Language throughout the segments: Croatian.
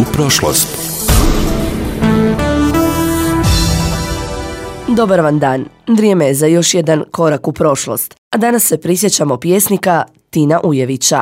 prošlost. Dobar vam dan. Vrijeme je za još jedan korak u prošlost. A danas se prisjećamo pjesnika Tina Ujevića.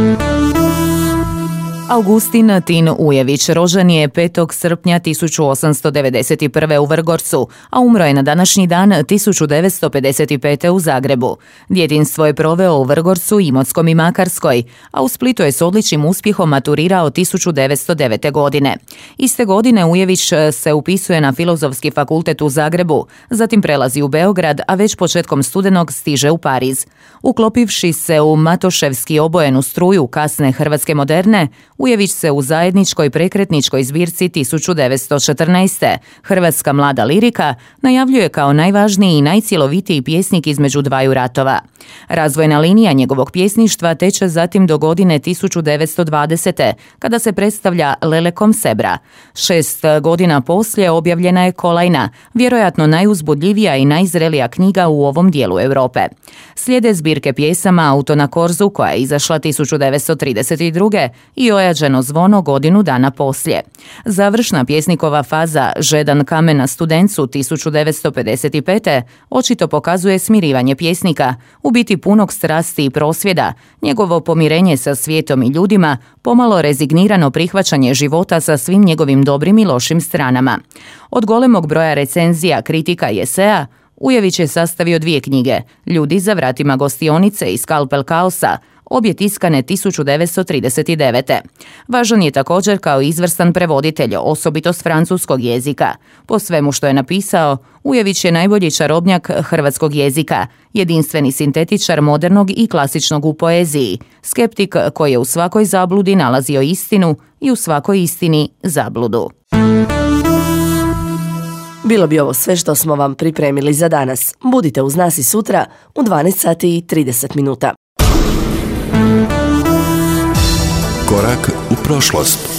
Augustin Tin Ujević rođen je 5. srpnja 1891. u Vrgorcu, a umro je na današnji dan 1955. u Zagrebu. Djetinjstvo je proveo u Vrgorcu, Imotskom i Makarskoj, a u Splitu je s odličnim uspjehom maturirao 1909. godine. Iste godine Ujević se upisuje na Filozofski fakultet u Zagrebu, zatim prelazi u Beograd, a već početkom studenog stiže u Pariz. Uklopivši se u matoševski obojenu struju kasne hrvatske moderne, Ujević se u zajedničkoj prekretničkoj zbirci 1914. Hrvatska mlada lirika najavljuje kao najvažniji i najcjelovitiji pjesnik između dvaju ratova. Razvojna linija njegovog pjesništva teče zatim do godine 1920. kada se predstavlja Lelekom Sebra. 6 godina poslije objavljena je Kolajna, vjerojatno najuzbudljivija i najzrelija knjiga u ovom dijelu Europe. Slijede zbirke pjesama Auto na korzu koja je izašla 1932. i Ojađeno zvono godinu dana poslije. Završna pjesnikova faza Žedan kamen na Studencu 1955. očito pokazuje smirivanje pjesnika, u biti punog strasti i prosvjeda, njegovo pomirenje sa svijetom i ljudima, pomalo rezignirano prihvaćanje života sa svim njegovim dobrim i lošim stranama. Od golemog broja recenzija, kritika i eseja, Ujević je sastavio 2 knjige, Ljudi za vratima gostionice i Skalpel kaosa, obje tiskane 1939. Važan je također kao izvrstan prevoditelj, osobito s francuskog jezika. Po svemu što je napisao, Ujević je najbolji čarobnjak hrvatskog jezika, jedinstveni sintetičar modernog i klasičnog u poeziji, skeptik koji je u svakoj zabludi nalazio istinu i u svakoj istini zabludu. Bilo bi ovo sve što smo vam pripremili za danas. Budite uz nas i sutra u 12:30. Korak u prošlost.